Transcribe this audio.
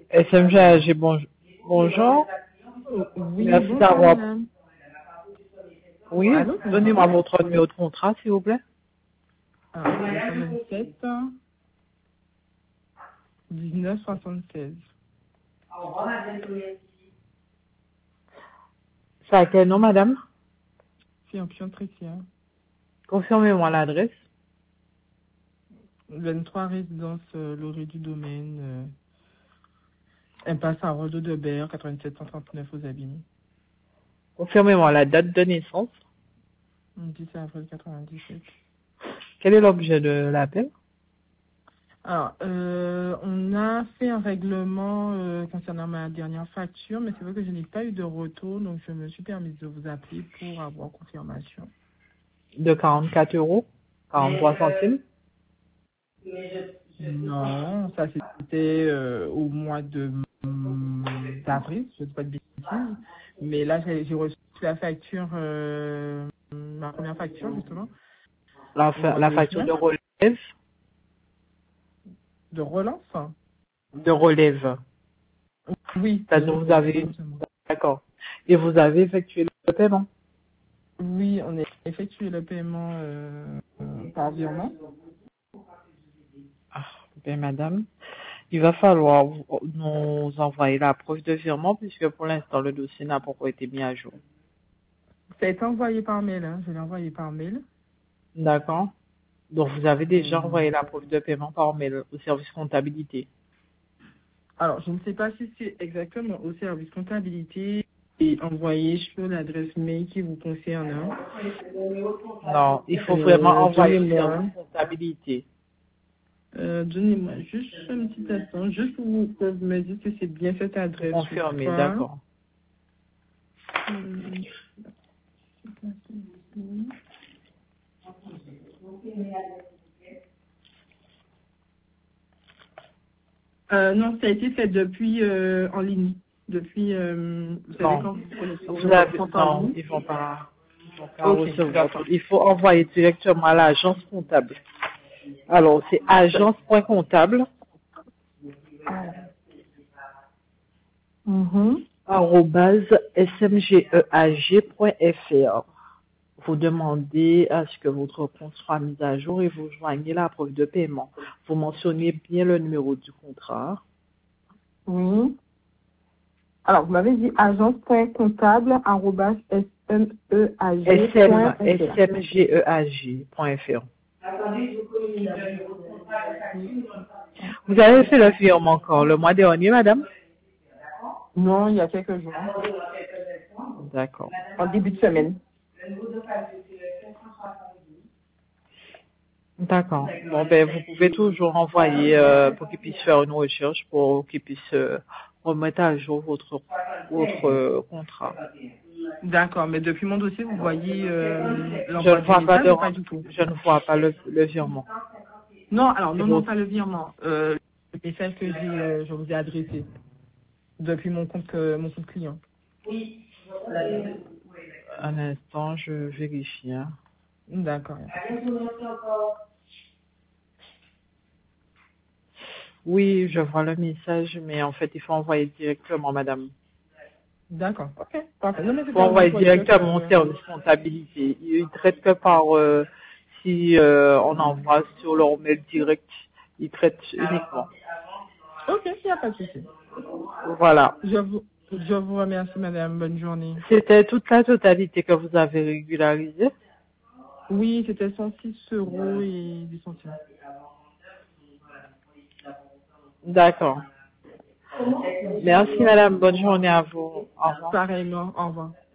SMGAG, bonjour. Oui, Merci bonjour d'avoir. madame. Oui, Allô, donnez-moi bonjour. votre numéro de contrat, s'il vous plaît. Alors, c'est le 127 1976. C'est à quel nom, madame? C'est un pion chrétien. Confirmez-moi l'adresse. 23 résidence Lorée du Domaine, impasse à Rodeau de Berre, 8739 aux Abîmes. Confirmez-moi la date de naissance. 10 avril 97. Quel est l'objet de l'appel? Alors, on a fait un règlement concernant ma dernière facture, mais c'est vrai que je n'ai pas eu de retour, donc je me suis permise de vous appeler pour avoir confirmation. De 44 euros, 43 centimes. Non, ça c'était au mois de d'avril, je ne dis pas de bêtises. Mais là, j'ai reçu la facture, ma première facture justement, au mois La de facture juin, de relève. de relance. De relève. Oui, C'est-à-dire vous avez. exactement. D'accord. Et vous avez effectué le paiement. Oui, on a effectué le paiement par virement. Ah, ben madame, il va falloir nous envoyer la preuve de virement puisque pour l'instant le dossier n'a pas encore été mis à jour. Ça a été envoyé par mail, hein. Je l'ai envoyé par mail. D'accord. Donc vous avez déjà Euh, envoyé la preuve de paiement par mail au service comptabilité. alors, je ne sais pas si c'est exactement au service comptabilité et envoyé sur l'adresse mail qui vous concerne. Hein. Non, il faut vraiment envoyer au Donnez-moi, service comptabilité. donnez-moi juste un petit instant, juste pour que vous me dites que c'est bien cette adresse ou Confirmé, pas. d'accord. Euh, non, ça a été fait depuis en ligne. Depuis, vous savez, Non, quand vous connectez vous sur votre avez, compte en non, ligne. ils vont pas Ok, recevoir. d'accord. Il faut envoyer directement à l'agence comptable. Alors, c'est agence.comptable Mhm. @smgeag.fr. Vous demandez à ce que votre compte soit mis à jour et vous joignez la preuve de paiement. Vous mentionnez bien le numéro du contrat. Oui. Alors, vous m'avez dit agence.comptable@smeag.fr. smgeag.fr. Vous avez fait le virement encore le mois dernier, madame? Non, il y a quelques jours. D'accord. En début de semaine. D'accord. Bon, ben, vous pouvez toujours envoyer pour qu'ils puissent faire une recherche, pour qu'ils puissent remettre à jour votre contrat. D'accord, mais depuis mon dossier, vous voyez Je ne l'envoi du vois pas message ou pas du tout? je ne vois pas le virement. Non, alors C'est non, votre. pas le virement. Le message que je vous ai adressé depuis mon compte client. Un instant, je vérifie. Hein. D'accord. Oui, je vois le message, mais en fait, il faut envoyer directement, madame. D'accord. Ok. Parfait. Non, mais Il faut c'était au moins envoyer pour être sûr directement au que. service comptabilité. Ils ne traitent que par, si on envoie sur leur mail direct, ils traitent uniquement. Ok, il n'y a pas de souci. Voilà. Je vous remercie, madame. Bonne journée. C'était toute la totalité que vous avez régularisée. Oui, c'était 106 € et 10 centimes. D'accord. Merci, madame. Bonne journée à vous. Au revoir. Pareillement. Au revoir.